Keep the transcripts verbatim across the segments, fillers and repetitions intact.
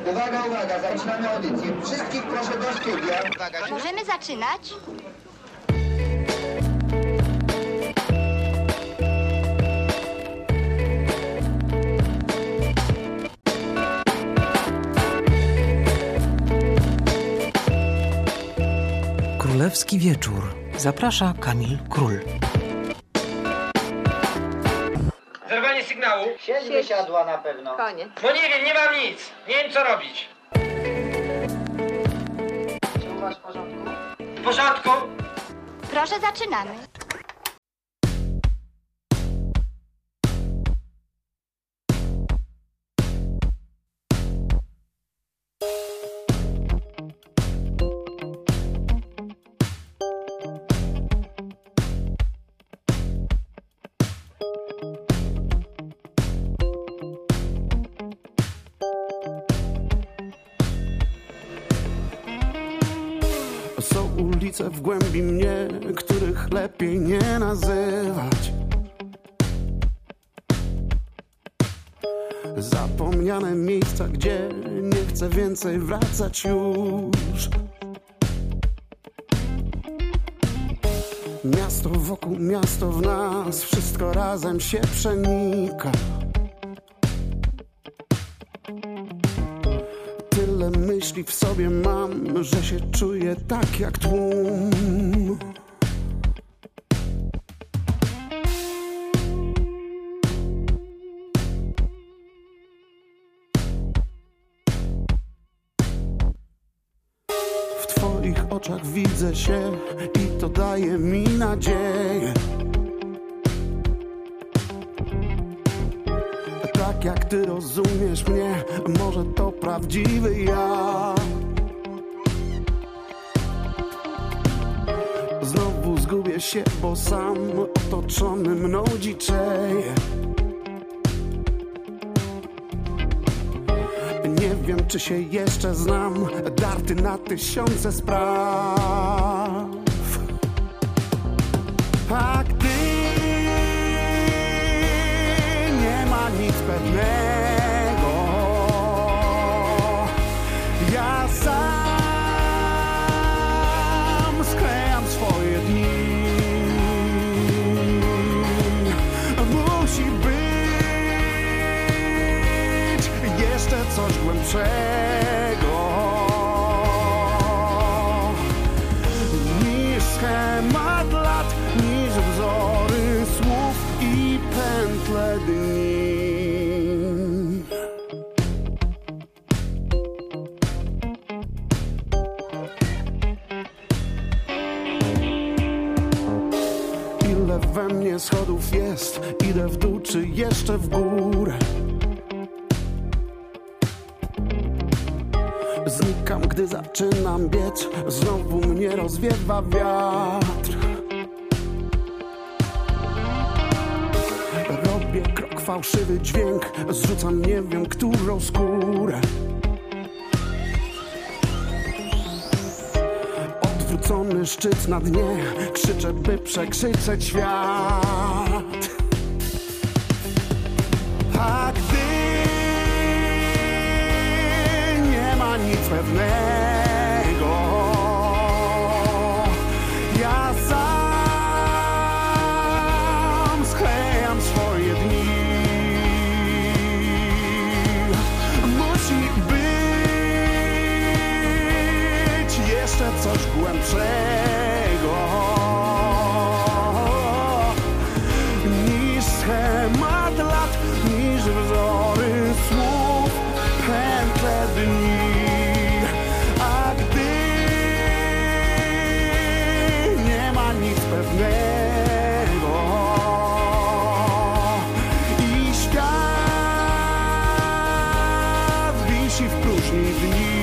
Uwaga, uwaga, zaczynamy audycję. Wszystkich proszę do studia. Uwaga. Możemy zaczynać? Królewski wieczór. Zaprasza Kamil Król. Zerwanie sygnału. Sieć wysiadła na pewno. Koniec. No nie wiem, nie mam nic. Nie wiem, co robić. Czy u was w porządku? W porządku? Proszę, zaczynamy. Są ulice w głębi mnie, których lepiej nie nazywać. Zapomniane miejsca, gdzie nie chcę więcej wracać już. Miasto wokół, miasto w nas, wszystko razem się przenika. Tyle myśli w sobie mam, że się czuję tak jak tłum. W twoich oczach widzę się i to daje mi nadzieję. Tak jak ty rozumiesz mnie, może to prawdziwy ja. Znowu zgubię się, bo sam otoczony mną dziczeję. Nie wiem, czy się jeszcze znam, darty na tysiące spraw. A gdy nie ma nic pewnego, ja sam sklejam swoje dni. Musi być jeszcze coś głębszego niż schemat lat, niż wzory słów i pętle dni. Ile we mnie schodów jest, idę w dół czy jeszcze w górę. Znikam, gdy zaczynam biec, znowu mnie rozwiewa wiatr. Robię krok, fałszywy dźwięk, zrzucam nie wiem którą skórę. Odwrócony szczyt na dnie, krzyczę, by przekrzyczeć świat. A gdy nie ma nic pewnego, ja sam sklejam swoje dni. Musi być jeszcze coś głębszego niż schemat lat, niż wzory słów, pętle dni. A gdy nie ma nic pewnego i świat wisi w próżni dni,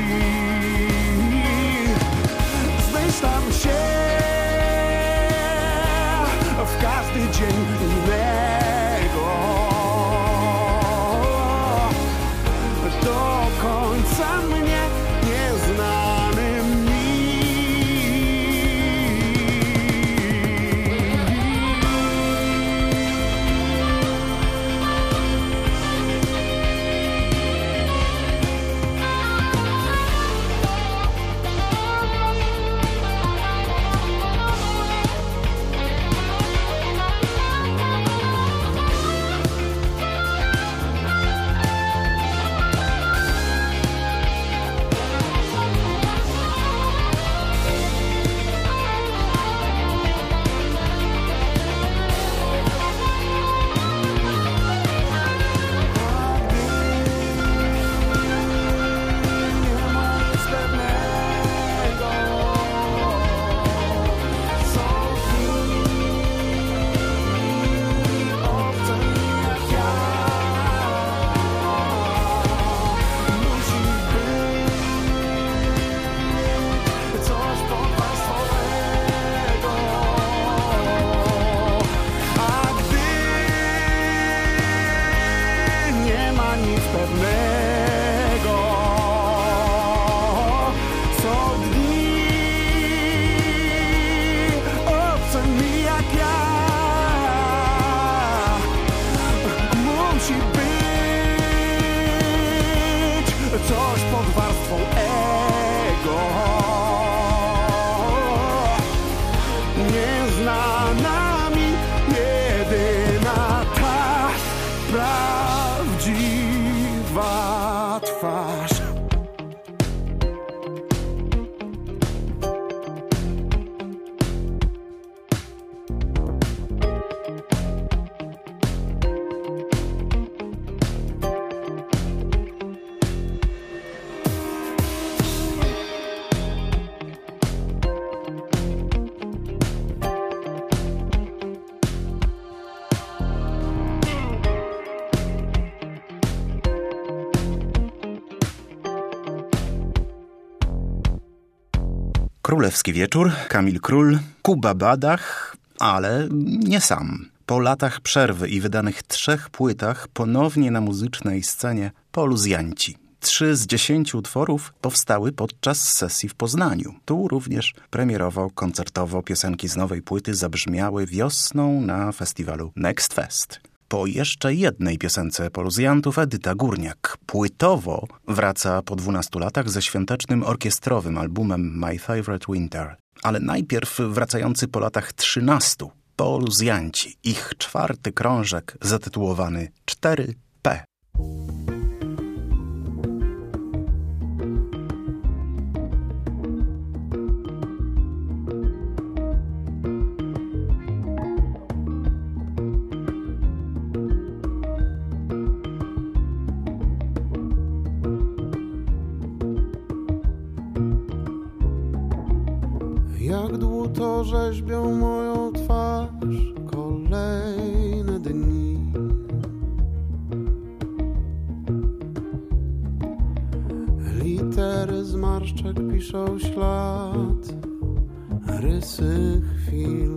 zmyślam się w każdy dzień innego. Do końca mnie nieznany mi. coś pod warstwą ego. Nieznana mi jedyna ta prawdziwa twarz. Królewski wieczór, Kamil Król, Kuba Badach, ale nie sam. Po latach przerwy i wydanych trzech płytach ponownie na muzycznej scenie Poluzjanci. Trzy z dziesięciu utworów powstały podczas sesji w Poznaniu. Tu również premierowo, koncertowo piosenki z nowej płyty zabrzmiały wiosną na festiwalu Next Fest. Po jeszcze jednej piosence Poluzjantów Edyta Górniak płytowo wraca po dwunastu latach ze świątecznym orkiestrowym albumem My Favorite Winter. Ale najpierw wracający po latach trzynastu Poluzjanci, ich czwarty krążek zatytułowany cztery P. Jak dłuto rzeźbią moją twarz kolejne dni. Litery zmarszczek piszą ślad, rysy chwil.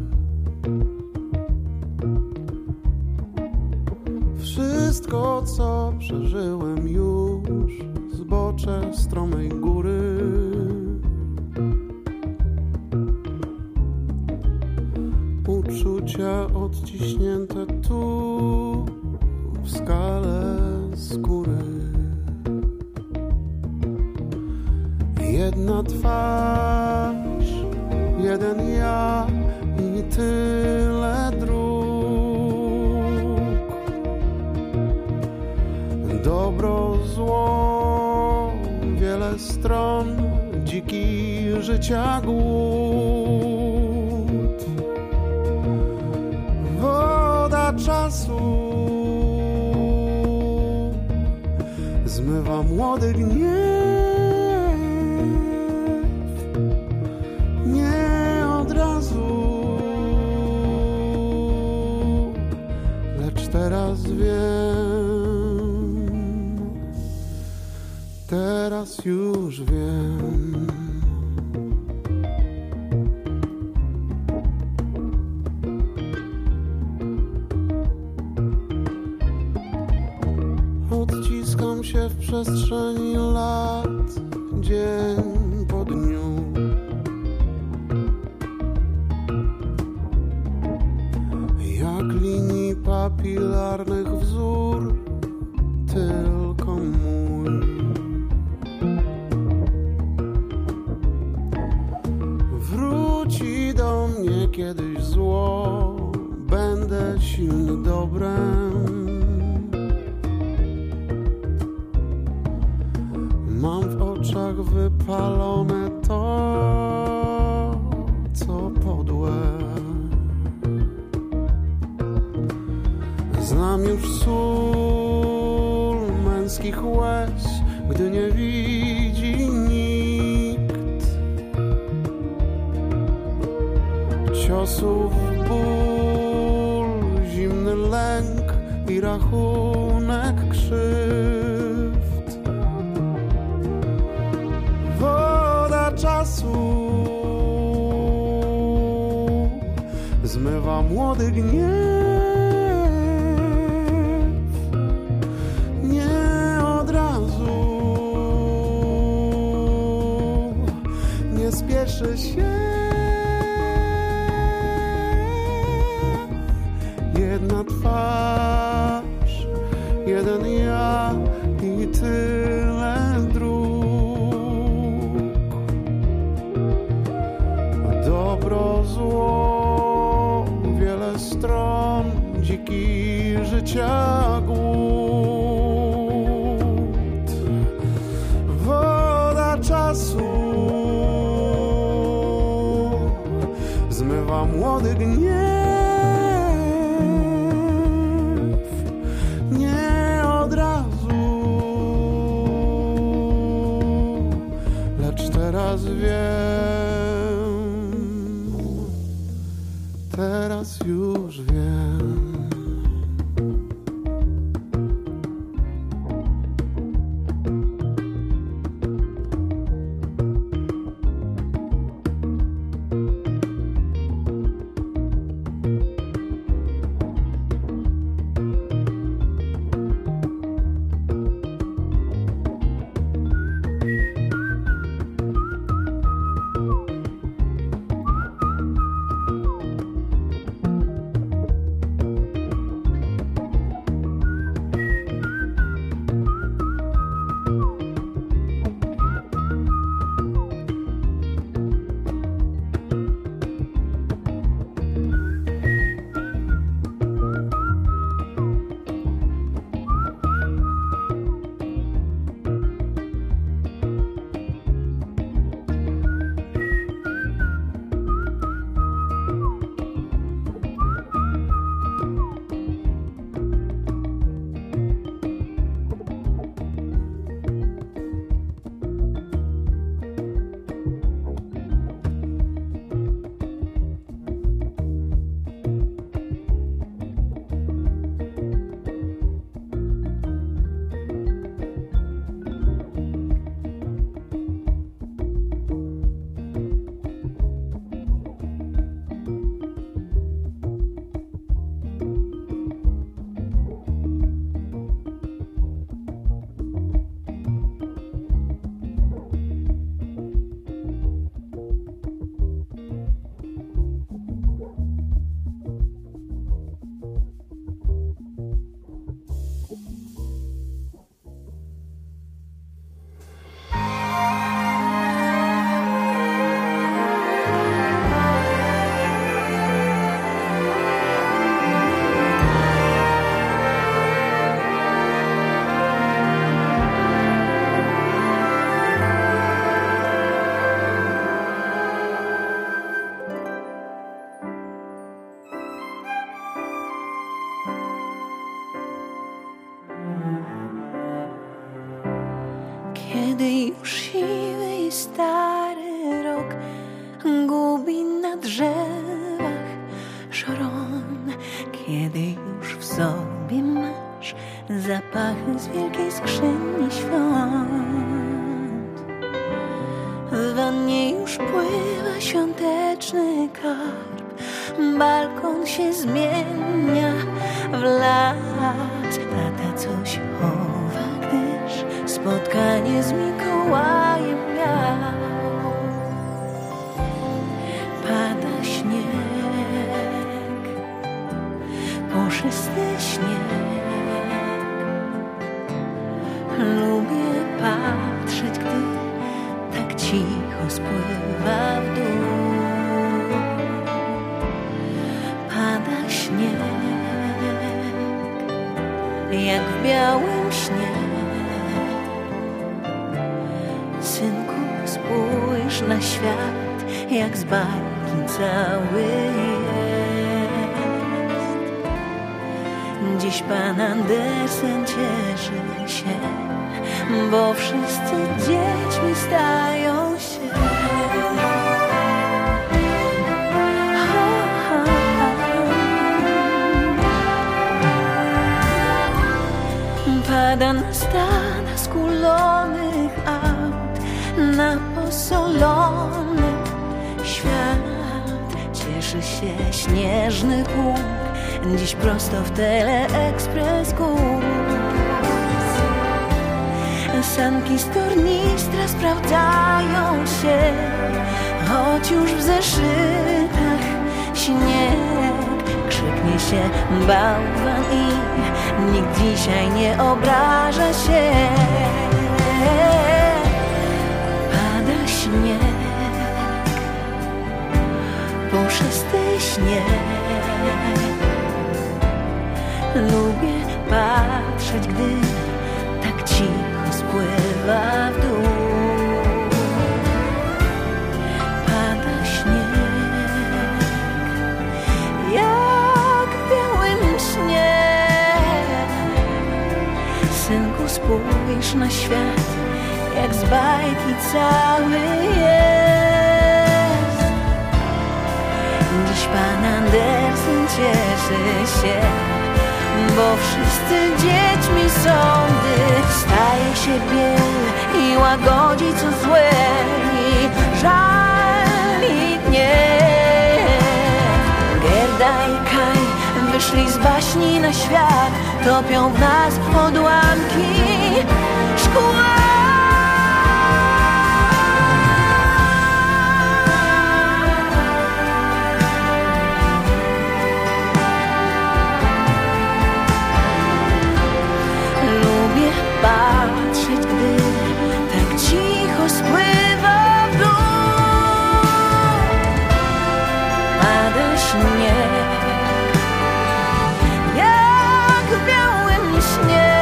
Wszystko, co przeżyłem już, zbocze stromej góry. Uczucia odciśnięte tu w skale skóry. Jedna twarz, jeden ja i tyle dróg. Dobro, zło, wiele stron, dziki życia głód. Woda czasu zmywa młody gniew. Nie od razu, lecz teraz wiem, teraz już wiem. Odciskam się w przestrzeni lat, dzień po dniu. Jak linii papilarnych wzór, tylko mój. Wróci do mnie kiedyś zło, będę silny dobrem. Mam w oczach wypalone to, co podłe. Znam już sól męskich łez, gdy nie widzi nikt. Ciosów ból, zimny lęk i rachunek krzywd. Woda czasu zmywa młody gniew. Nie od razu, nie spieszy się. Jedna twarz, jeden ja i tyle trwa młody gniew. Nie od razu, lecz teraz wiem, teraz już wiem. Kiedy już siwy i stary rok gubi na drzewach szron, kiedy już w sobie masz zapachy z wielkiej skrzyni świąt, w wannie już pływa świąteczny karp, balkon się zmienia w las. Tata coś chowa, gdyż spotkanie z Mikołajem miał. Pada śnieg, puszysty śnieg. Lubię patrzeć, gdy tak cicho spływa w dół. Pada śnieg, jak w białym śnie. Synku, spójrz na świat, jak z bajki cały jest. Dziś Pan Andersen cieszy się, bo wszyscy dziećmi stają się. Pada na stada skulonych aut, na posolony świat. Cieszy się śnieżny huk, dziś prosto w Teleekspres kurs. Sanki z tornistra sprawdzają się, choć już w zeszytach śnieg. Krzyknie się bałwan i nikt dzisiaj nie obraża się. Pada śnieg, puszysty śnieg. Lubię patrzeć, gdy tak cicho spływa w dół. Pada śnieg, jak z bajki cały jest. Dziś pan Andersen cieszy się, bo wszyscy dziećmi są, gdy staje się biel i łagodzi co złe i żal i gniew. Gerda i Kaj wyszli z baśni na świat, topią w nas odłamki szkła. Lubię patrzeć, gdy tak cicho spływa w dół, pada śnieg jak w białym śnie.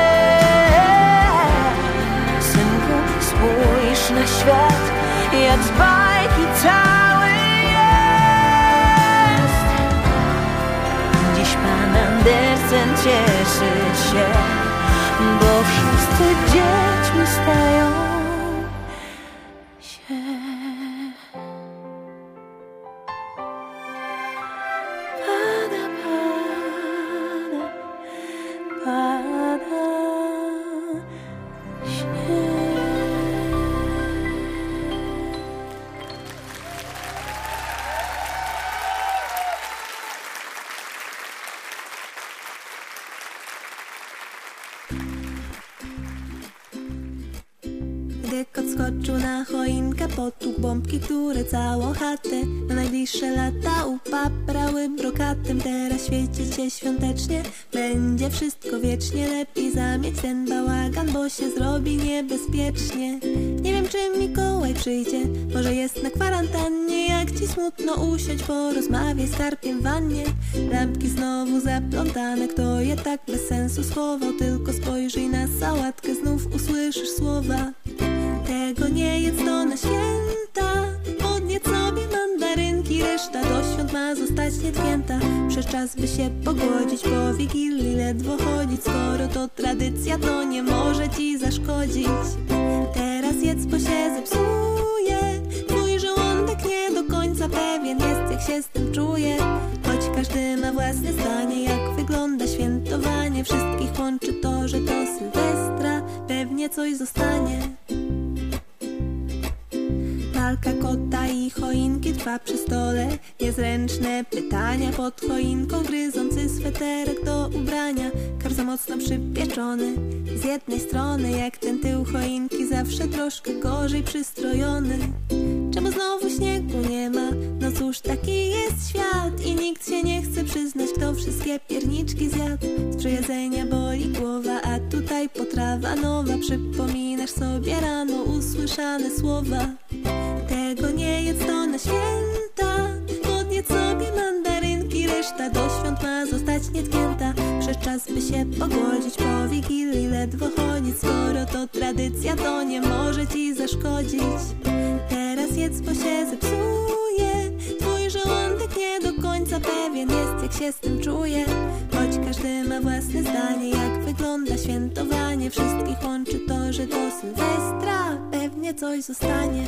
Synku, spójrz na świat, jak z bajki cały jest. Dziś pan Andersen cieszy się, bo wszyscy dziećmi stają się. Pada, pada, pada śnieg. Gdy kot skoczył na choinkę, potłukł bombki, które całą chatę na najbliższe lata upaprały brokatem. Teraz świecić się świątecznie, będzie wszystko wiecznie. Lepiej zamieć ten bałagan, bo się zrobi niebezpiecznie. Nie wiem, czy Mikołaj przyjdzie, może jest na kwarantannie. Jak ci smutno usiądź, porozmawiaj z karpiem w wannie. Lampki znowu zaplątane, kto je tak bez sensu schował? Tylko spojrzyj na sałatkę, znów usłyszysz słowa: tego nie jedz, to na święta. Podjedz sobie mandarynki, reszta do świąt ma zostać nietknięta. Przez czas by się pogodzić, po Wigilii ledwo chodzić. Skoro to tradycja, to nie może ci zaszkodzić. Teraz jedz, bo się zepsuje. Twój żołądek nie do końca pewien jest, jak się z tym czuje. Choć każdy ma własne zdanie, jak wygląda świętowanie. Wszystkich łączy to, że to Sylwestra, pewnie coś zostanie. Walka kota i choinki trwa przy stole. Niezręczne pytania pod choinką, gryzący sweterek do ubrania. Kar za mocno przypieczony z jednej strony, jak ten tył choinki zawsze troszkę gorzej przystrojony. Czemu znowu śniegu nie ma? No cóż, taki jest świat i nikt się nie chce przyznać, kto wszystkie pierniczki zjadł. Z przejedzenia boli głowa, a tutaj potrawa nowa. Przypominasz sobie rano usłyszane słowa: tego nie jedz, to na święta. Podjedz sobie mandarynki, reszta do świąt ma zostać nietknięta. Przez czas by się pogodzić, po Wigilii ledwo chodzić. Skoro to tradycja, to nie może ci zaszkodzić. Teraz jedz, bo się zepsuje. Twój żołądek nie do końca pewien jest, jak się z tym czuje. Choć każdy ma własne zdanie, jak wygląda świętowanie. Wszystkich łączy to, że do Sylwestra pewnie coś zostanie.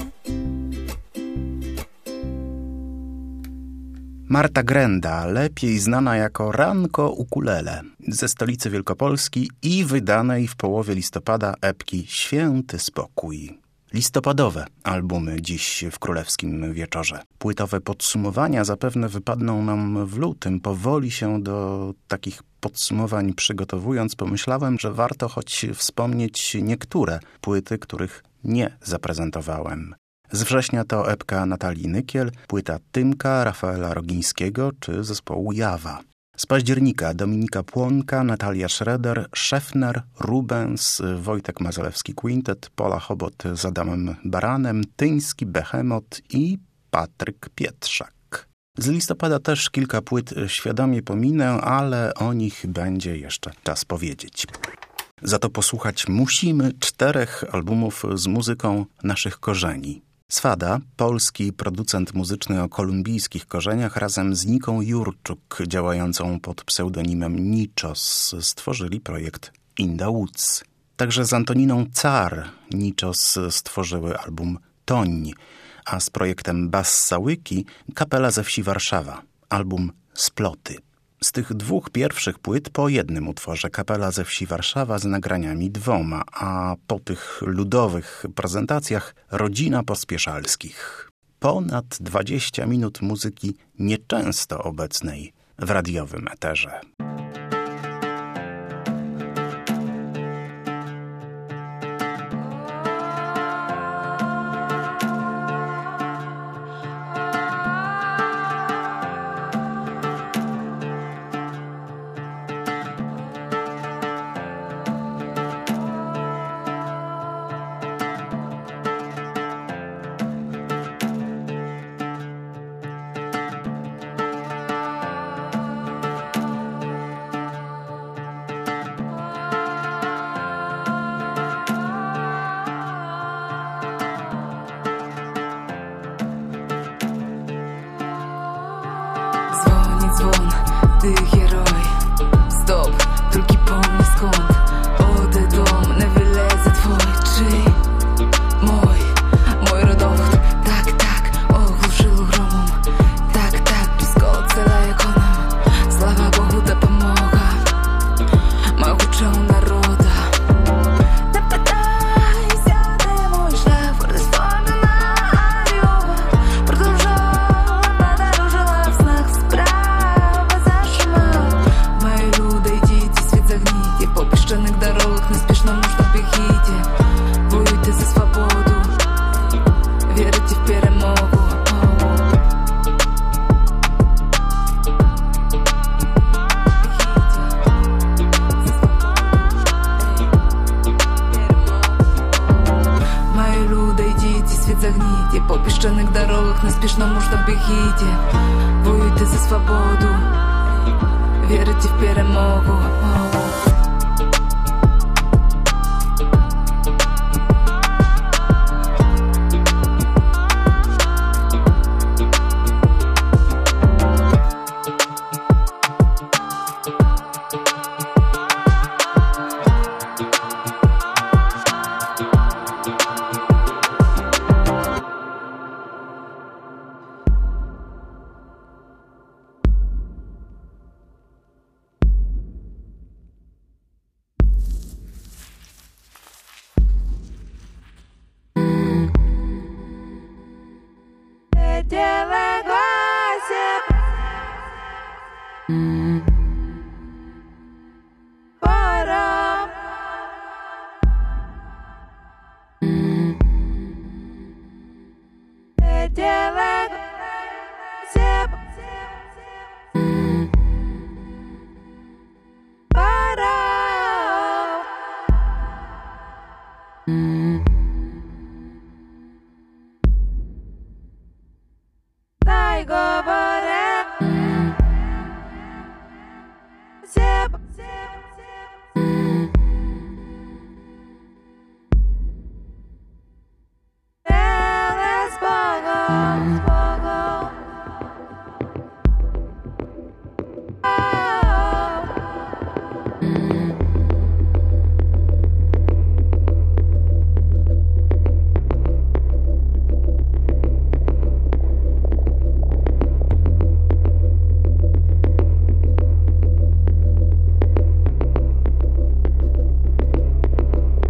Marta Grenda, lepiej znana jako Ranko Ukulele, ze stolicy Wielkopolski i wydanej w połowie listopada epki Święty Spokój. Listopadowe albumy dziś w Królewskim Wieczorze. Płytowe podsumowania zapewne wypadną nam w lutym. Powoli się do takich podsumowań przygotowując, pomyślałem, że warto choć wspomnieć niektóre płyty, których nie zaprezentowałem. Z września to epka Natalii Nykiel, płyta Tymka, Rafaela Rogińskiego czy zespołu Jawa. Z października Dominika Płonka, Natalia Schroeder, Szefner, Rubens, Wojtek Mazalewski Quintet, Pola Chobot z Adamem Baranem, Tyński Behemoth i Patryk Pietrzak. Z listopada też kilka płyt świadomie pominę, ale o nich będzie jeszcze czas powiedzieć. Za to posłuchać musimy czterech albumów z muzyką naszych korzeni. Swada, polski producent muzyczny o kolumbijskich korzeniach, razem z Niką Jurczuk, działającą pod pseudonimem Nichos, stworzyli projekt In the Woods. Także z Antoniną Car Niczos stworzyły album Toń, a z projektem Bassa Łyki kapela ze wsi Warszawa, album Sploty. Z tych dwóch pierwszych płyt po jednym utworze kapela ze wsi Warszawa z nagraniami dwoma, a po tych ludowych prezentacjach rodzina Pospieszalskich. Ponad dwadzieścia minut muzyki nieczęsto obecnej w radiowym eterze. Dzwon, ty heroj, stop, tylko pomnij skąd ode dom, nie wyleze twój, czyj, mój, mój rodowód. Tak, tak, ogłuszyło gromom, tak, tak, blisko cela jak ona. Слава Богу, допомога могучого народа. Не питайся, де мой шлях, гордость формена орёва. Продовжала, подорожила в снах справа за шума. Мої люди, йдіть, світ загніть, по піщаних дорогах неспішному штабі їдь. Воюйте за свободу, вірите в перемогу. Мої люди, йдіть, світ загніть, по піщаних дорогах неспішному штабі їдь. Воюйте за свободу, вірите в перемогу.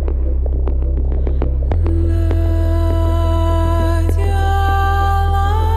Leciała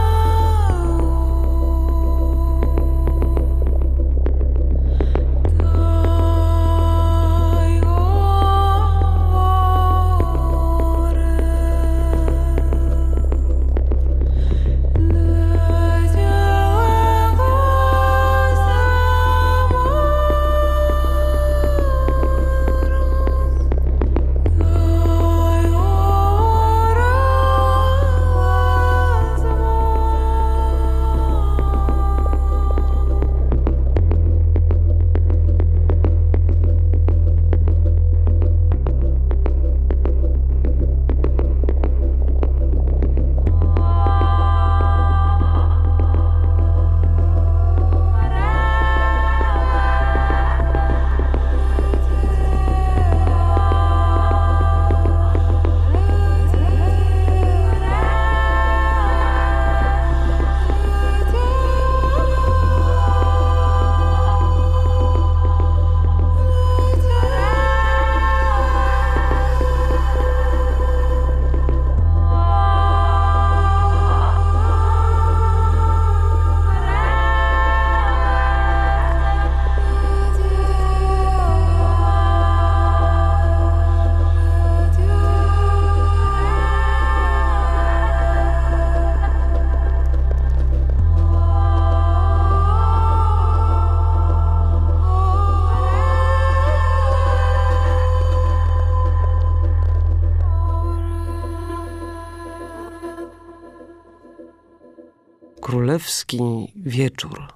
Królewski wieczór.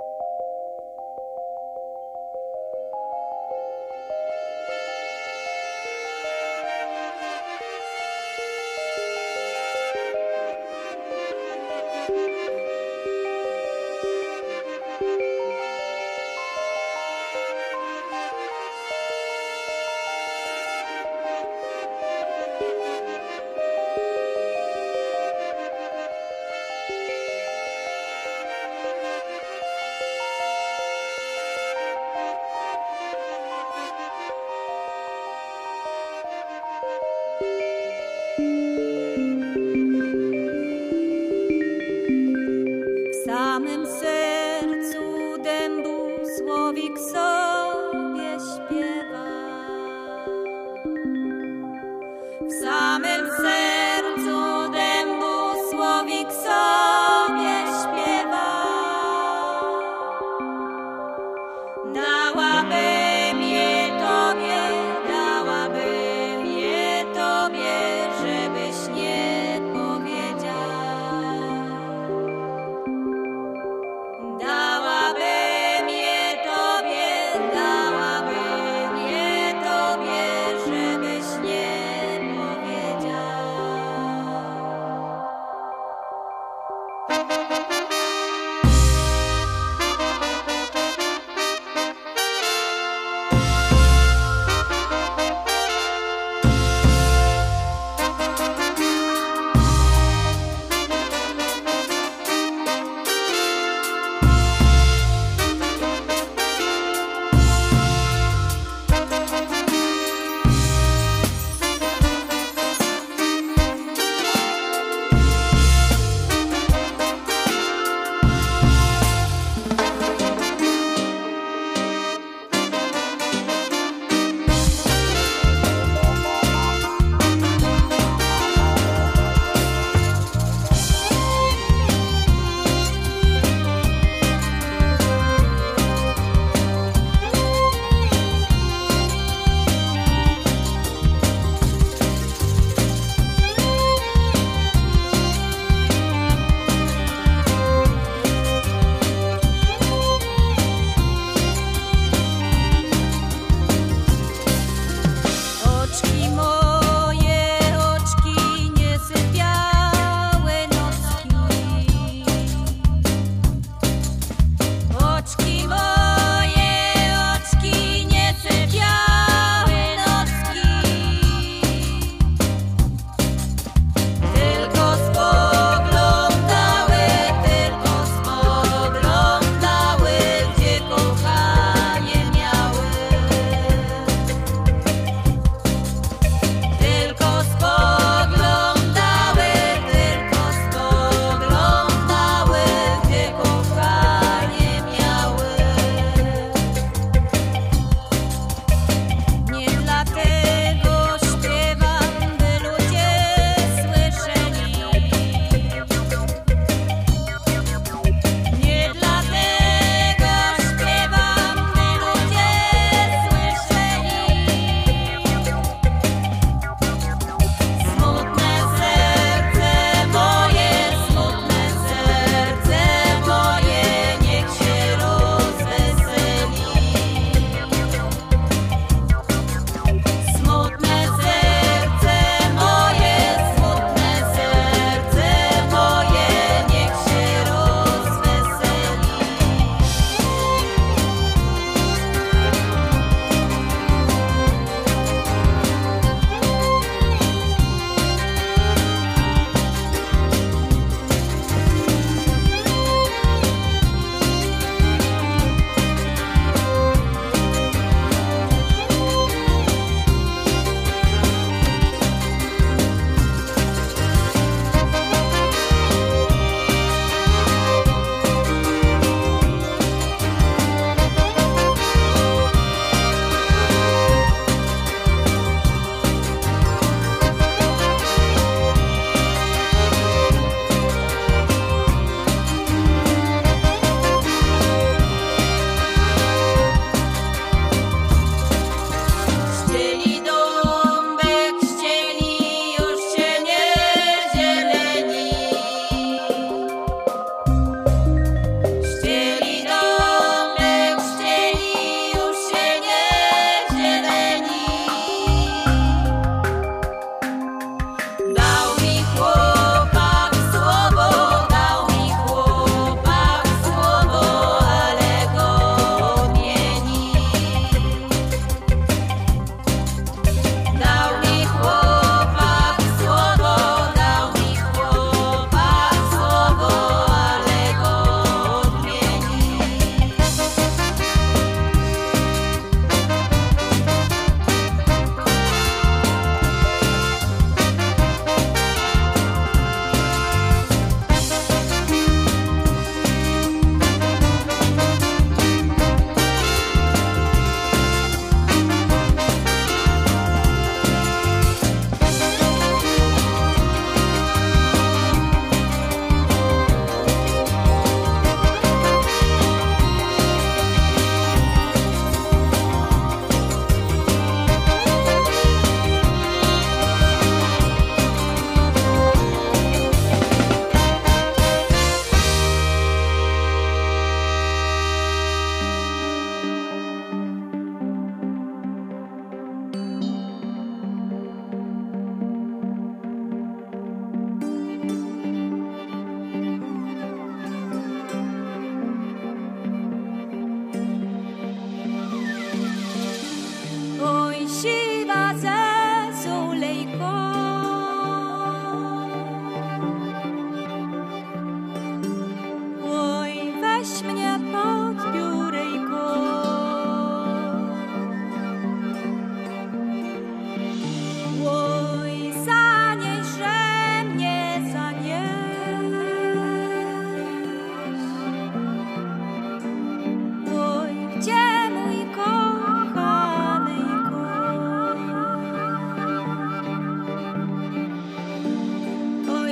W samym sercu dębu słowik sobie śpiewa. W samym sercu dębu słowik sobie śpiewa. Dałabym je tobie, dałabym je tobie, żebyś nie powiedział. Dałabym je tobie, dałabym je tobie, żebyś nie powiedział.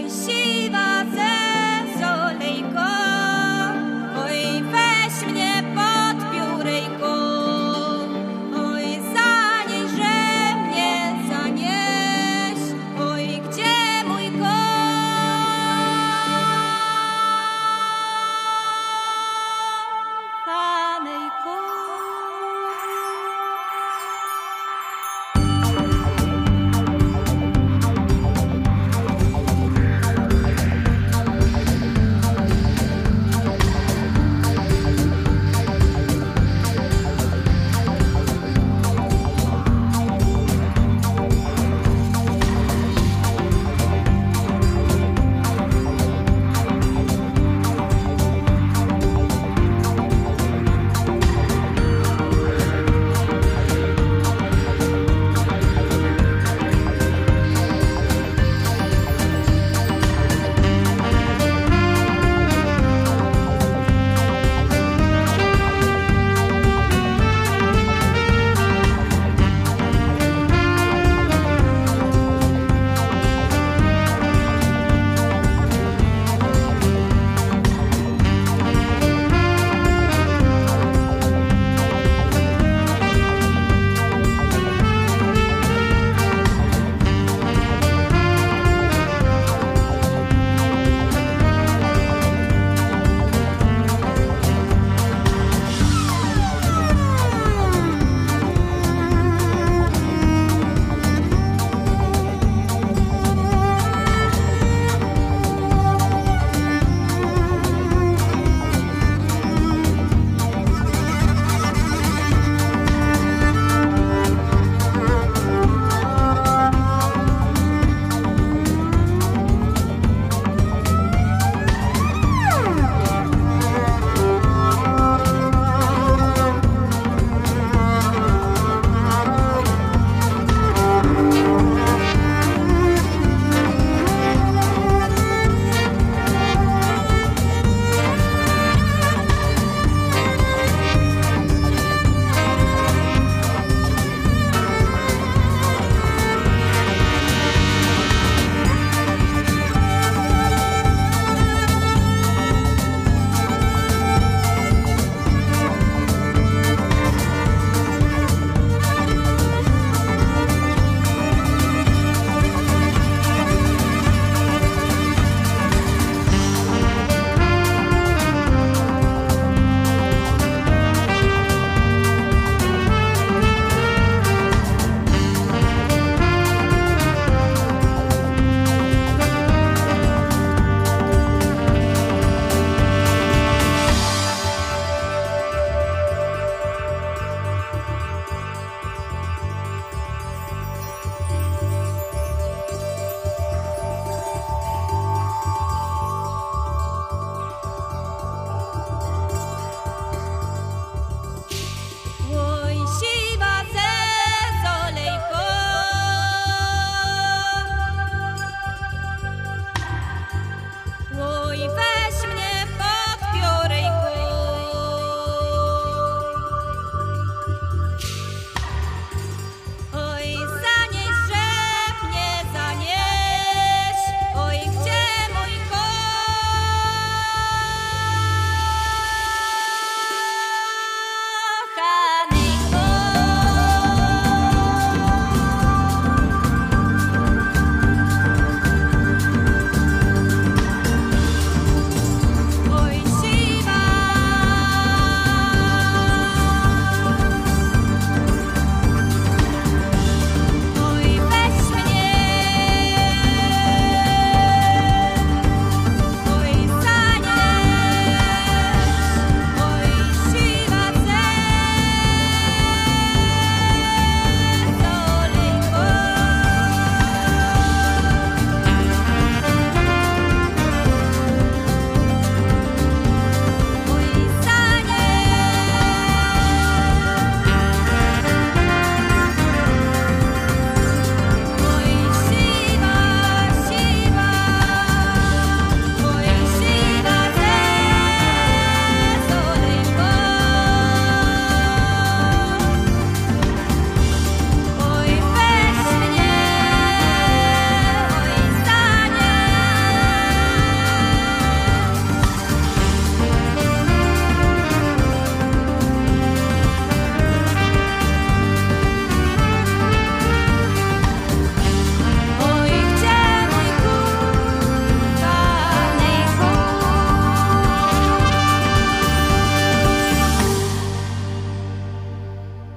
siwa ze solejko, oj weź mnie pod piórejko, oj zanieś, że mnie zanieś, oj gdzie mój kochanej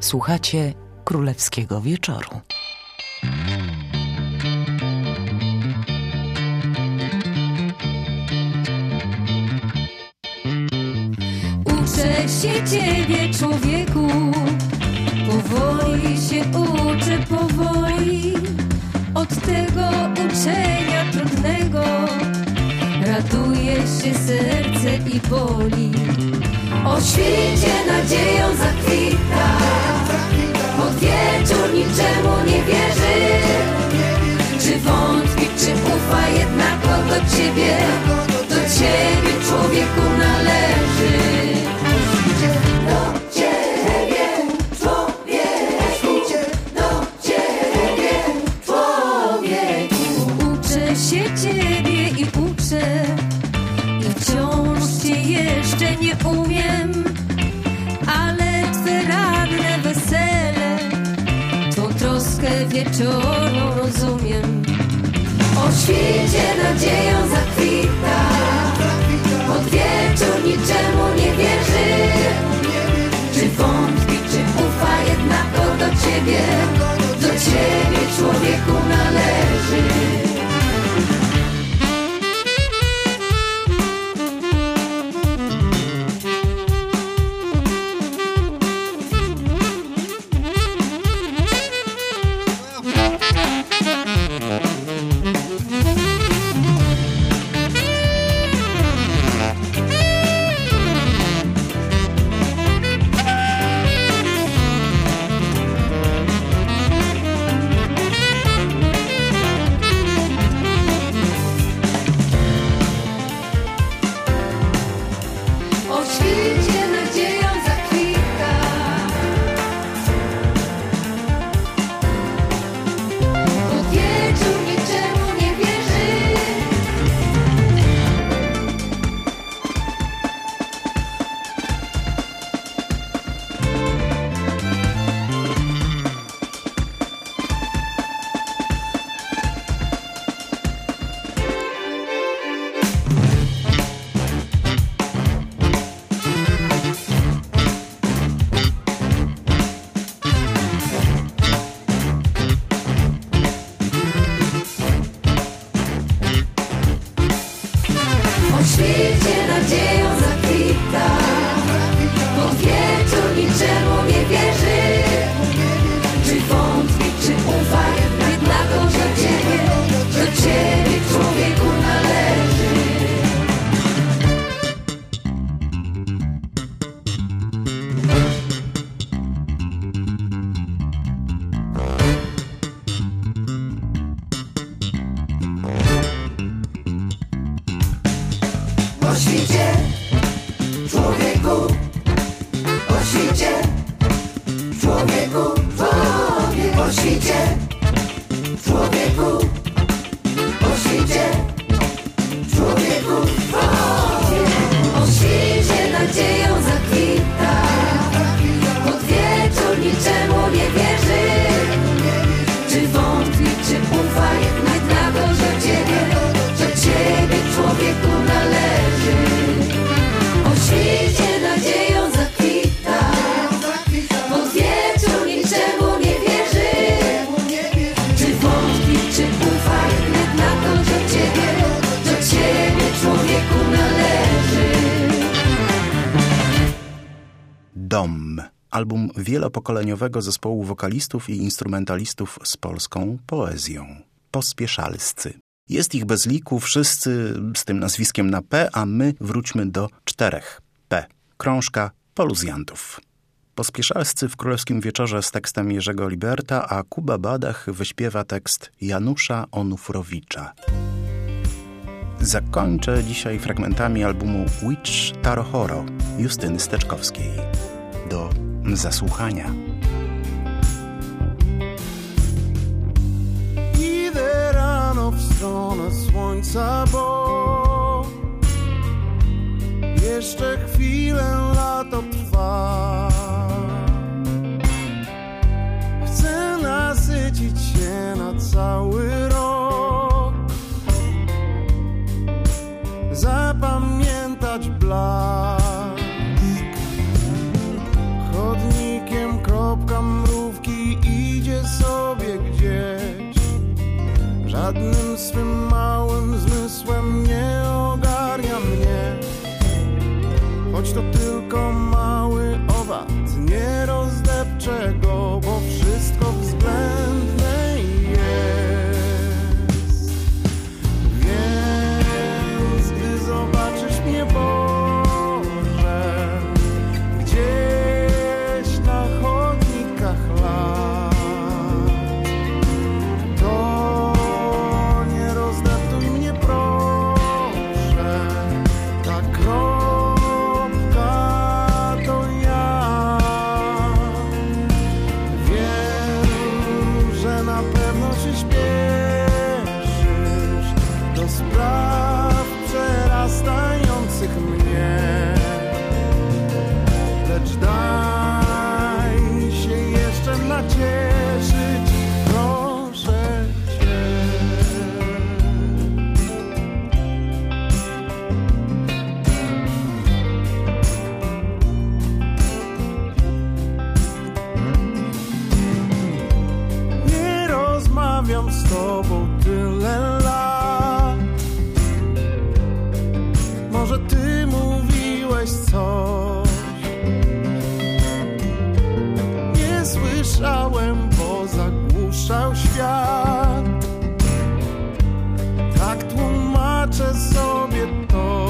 Słuchacie Królewskiego Wieczoru. Uczę się ciebie, człowieku, powoli się uczę, powoli. Od tego uczenia trudnego raduje się serce i boli. O świcie nadzieją zakwita, pod wieczór niczemu nie wierzy. Czy wątpi, czy ufa, jednako do ciebie, do ciebie człowieku należy. Do ciebie człowieku, do ciebie człowieku. Uczę się ciebie i uczę, i wciąż cię jeszcze nie umiem, ale twe ranne wesele, twą troskę wieczorną rozumiem. O świcie nadzieją zakwita, pod wieczór niczemu nie wierzy. Czy wątpi, czy ufa, jednako do ciebie, do ciebie człowieku należy. Dom. Album wielopokoleniowego zespołu wokalistów i instrumentalistów z polską poezją. Pospieszalscy. Jest ich bez liku, wszyscy z tym nazwiskiem na P, a my wróćmy do czterech P. Krążka poluzjantów. Pospieszalscy w Królewskim Wieczorze z tekstem Jerzego Liberta, a Kuba Badach wyśpiewa tekst Janusza Onufrowicza. Zakończę dzisiaj fragmentami albumu Witch Tarohoro Justyny Steczkowskiej. Do zasłuchania. Idę rano w stronę słońca, bo jeszcze chwilę lato trwa. Chcę nasycić się na cały rok, zapamiętać blask. Chodnikiem kropka Żadnym swym małym zmysłem nie ogarnia mnie. Choć to tylko mały owad, nie rozdepczę go, bo wszystko względne jest. Więc gdy zobaczysz mnie, Boże, gdzieś na chodnikach lat, to nie rozdeptuj mnie, proszę. Ta kropka to ja. Wiem, że na pewno się śpieszysz do spraw przerastających mnie, lecz daj się jeszcze nacieszyć, proszę Cię. Nie rozmawiam z Tobą tyle lat. Może Ty mówiłeś coś, nie słyszałem, bo zagłuszał świat. Tak tłumaczę sobie to.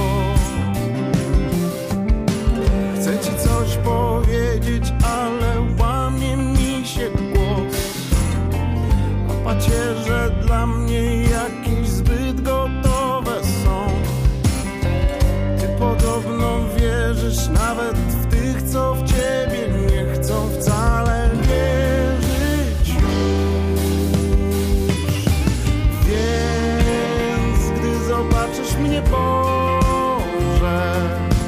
Chcę Ci coś powiedzieć, ale łamie mi się głos. A pacierze dla mnie jakieś zbyt gotowe są. Ty podobno wierzysz nawet w tych, co w Ciebie nie chcą wcale wierzyć już. Więc gdy zobaczysz mnie, Boże,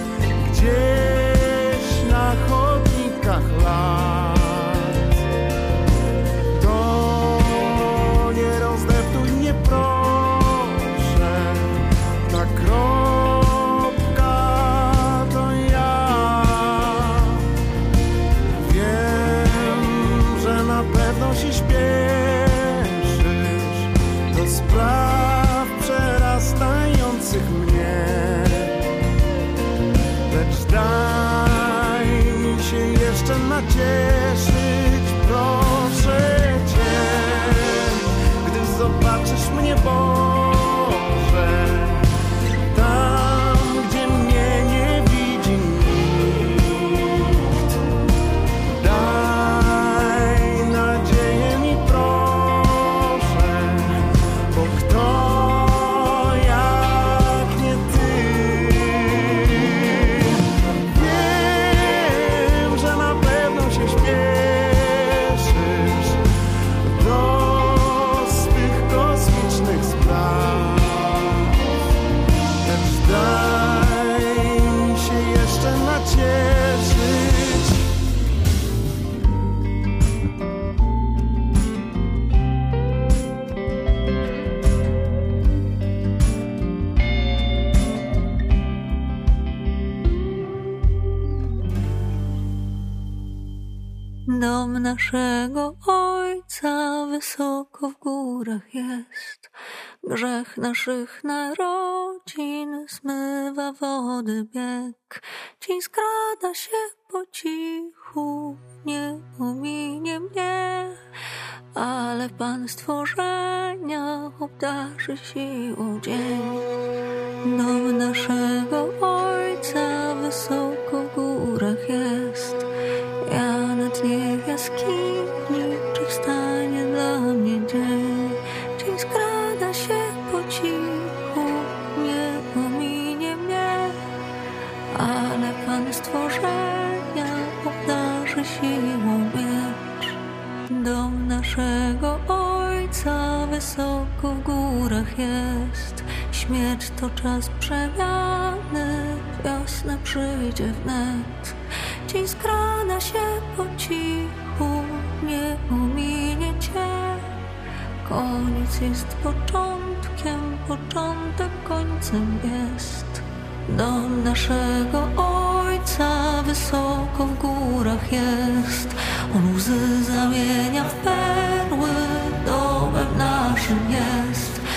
gdzieś na chodnikach lat, to nie rozdeptuj mnie, proszę. Ta kropka to ja. Wiem, że na pewno się śpieszysz do spraw przerastających mnie, lecz daj się jeszcze nacieszyć, proszę Cię. Gdy zobaczysz mnie, Boże, tam, gdzie mnie nie widzi nikt, daj nadzieję mi, proszę, bo kto jak nie Ty. Wiem, że na pewno się śpieszysz do swych kosmicznych spraw, lecz daj się jeszcze nacieszyć. Dom naszego Ojca wysoko w górach jest. Grzech naszych narodzin zmywa wody bieg. Dzień skrada się po cichu, nie ominie mnie, ale Pan stworzenia obdarzy siłą dzień. Dom naszego Ojca wysoko w górach jest. Ja na dnie jaskini, czy wstanie dla mnie dzień? Dzień skrada się po cichu, nie ominie mnie, ale Pan stworzenia obdarzy siłą miecz. Dom naszego Ojca wysoko w górach jest. Śmierć to czas przemiany, wiosna przyjdzie wnet. Dzień skrada się po cichu, nie ominie Cię. Koniec jest początkiem, początek końcem jest. Dom naszego Ojca wysoko w górach jest. On łzy zamienia w perły, domem naszym jest.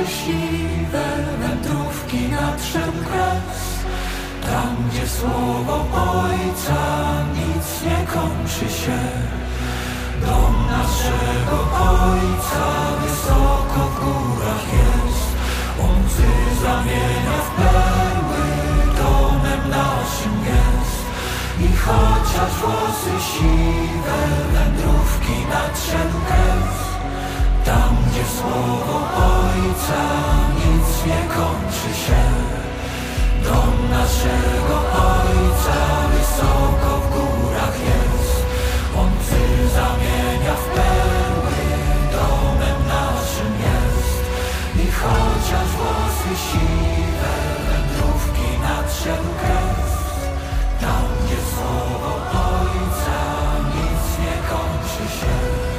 siwe wędrówki nadszedł kres. Tam, gdzie słowo Ojca nic nie kończy się. Dom naszego Ojca wysoko w górach jest. On łzy zamienia w perły, domem naszym jest. I chociaż włosy siwe wędrówki nadszedł kres. Tam, gdzie słowo Ojca nic nie kończy się. Dom naszego Ojca wysoko w górach jest. On łzy zamienia w perły, domem naszym jest. I chociaż włosy siwe wędrówki nadszedł kres. Tam, gdzie słowo Ojca nic nie kończy się.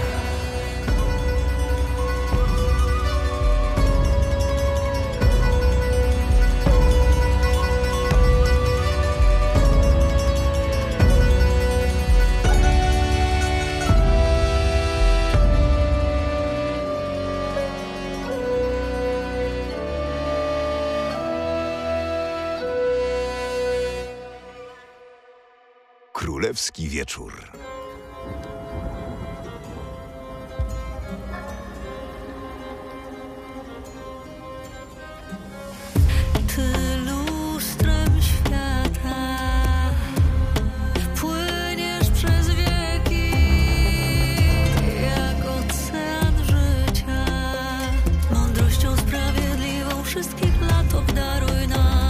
Królewski wieczór. Ty lustrem świata płyniesz przez wieki jak ocean życia. Mądrością sprawiedliwą wszystkich lat obdaruj nas.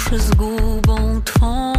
zgubą twą.